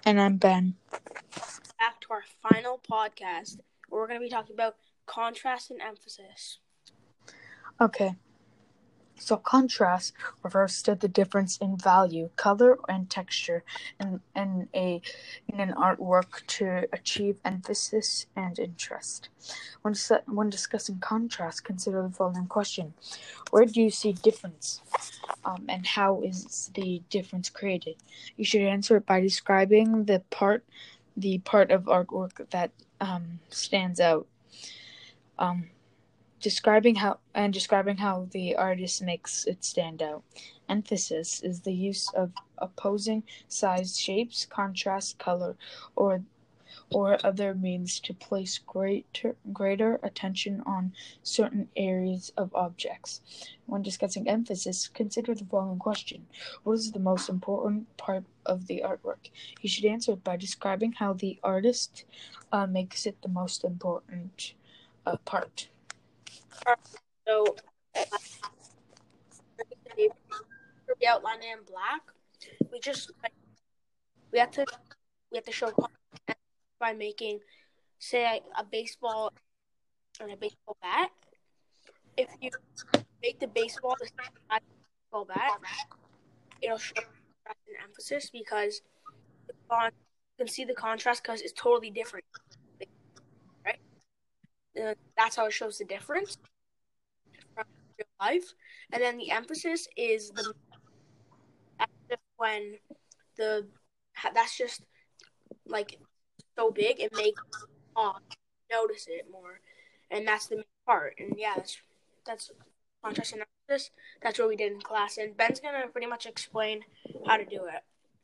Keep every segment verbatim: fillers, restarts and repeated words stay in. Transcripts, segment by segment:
And I'm Ben. Back to our final podcast, where we're going to be talking about contrast and emphasis. Okay. So contrast refers to the difference in value, color, and texture in, in, a, in an artwork to achieve emphasis and interest. When, when discussing contrast, consider the following question. Where do you see difference? Um, and how is the difference created? You should answer it by describing the part the part of artwork that um, stands out. Um, describing how and describing how the artist makes it stand out. Emphasis is the use of opposing size, shapes, contrast, color, or or other means to place greater greater attention on certain areas of objects. When discussing emphasis, consider the following question. What is the most important part of the artwork? You should answer it by describing how the artist uh, makes it the most important uh, part. So, uh, we outline it in black. We just like, we have to we have to show contrast by making, say, a baseball and a baseball bat. If you make the baseball the same size as the baseball bat, it'll show contrast and emphasis because the con- you can see the contrast because it's totally different, right? Uh, that's how it shows the difference from real life. And then the emphasis is the that's just when the that's just like so big it makes uh, notice it more, and that's the main part. And yeah, that's that's contrast and emphasis. That's what we did in class, and Ben's gonna pretty much explain how to do it.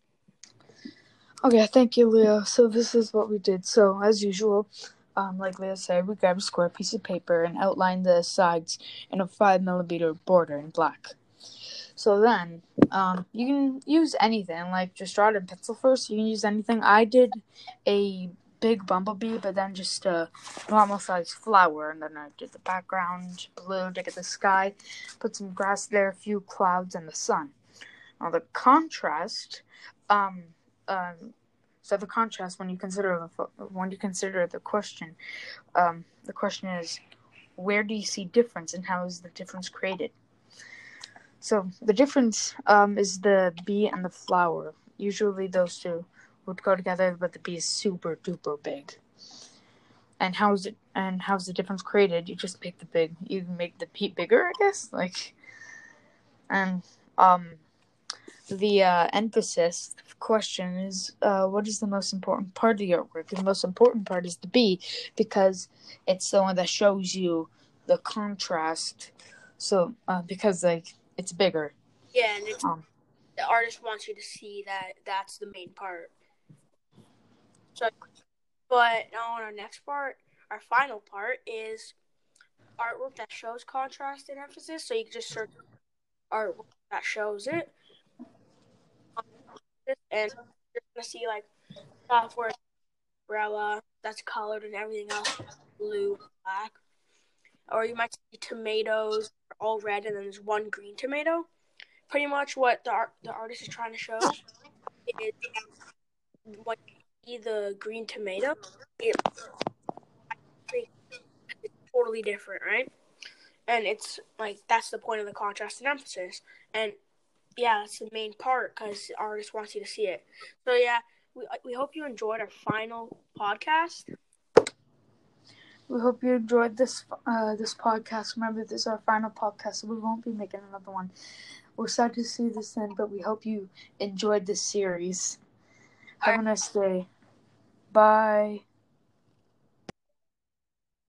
Okay, thank you, Leo. So this is what we did. So as usual, um, like Leo said, we grabbed a square piece of paper and outlined the sides in a five millimeter border in black. So then, um, you can use anything, like just draw it in pencil first. You can use anything. I did a big bumblebee, but then just a normal size flower, and then I did the background blue to get the sky, put some grass there, a few clouds, and the sun. Now the contrast, um, um, so the contrast when you consider the when you consider the question, um, the question is, where do you see difference, and how is the difference created? So the difference um, is the bee and the flower. Usually those two would go together, but the bee is super duper big. And how's it? And how's the difference created? You just make the big. You make the bee bigger, I guess. Like, and um, the uh, emphasis question is, uh, what is the most important part of the artwork? The most important part is the bee, because it's the one that shows you the contrast. So, uh, because like it's bigger. Yeah, and it's um, the artist wants you to see that that's the main part. So, but now on our next part, our final part is artwork that shows contrast and emphasis. So you can just search artwork that shows it, and you're gonna see like software umbrella that's colored and everything else blue, black. Or you might see tomatoes all red and then there's one green tomato. Pretty much what the art, the artist is trying to show is what you see the green tomato. It, it's totally different, right? And it's like that's the point of the contrast and emphasis. And yeah, that's the main part because the artist wants you to see it. So yeah, we we hope you enjoyed our final podcast. We hope you enjoyed this uh, this podcast. Remember, this is our final podcast, so we won't be making another one. We're sad to see this end, but we hope you enjoyed this series. Have a nice day. Bye.